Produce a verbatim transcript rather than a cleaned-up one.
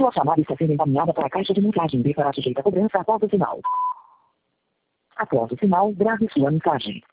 Sua chamada está sendo encaminhada para a caixa de mensagem B para sujeita a cobrança após o sinal. Após o sinal, grave sua mensagem.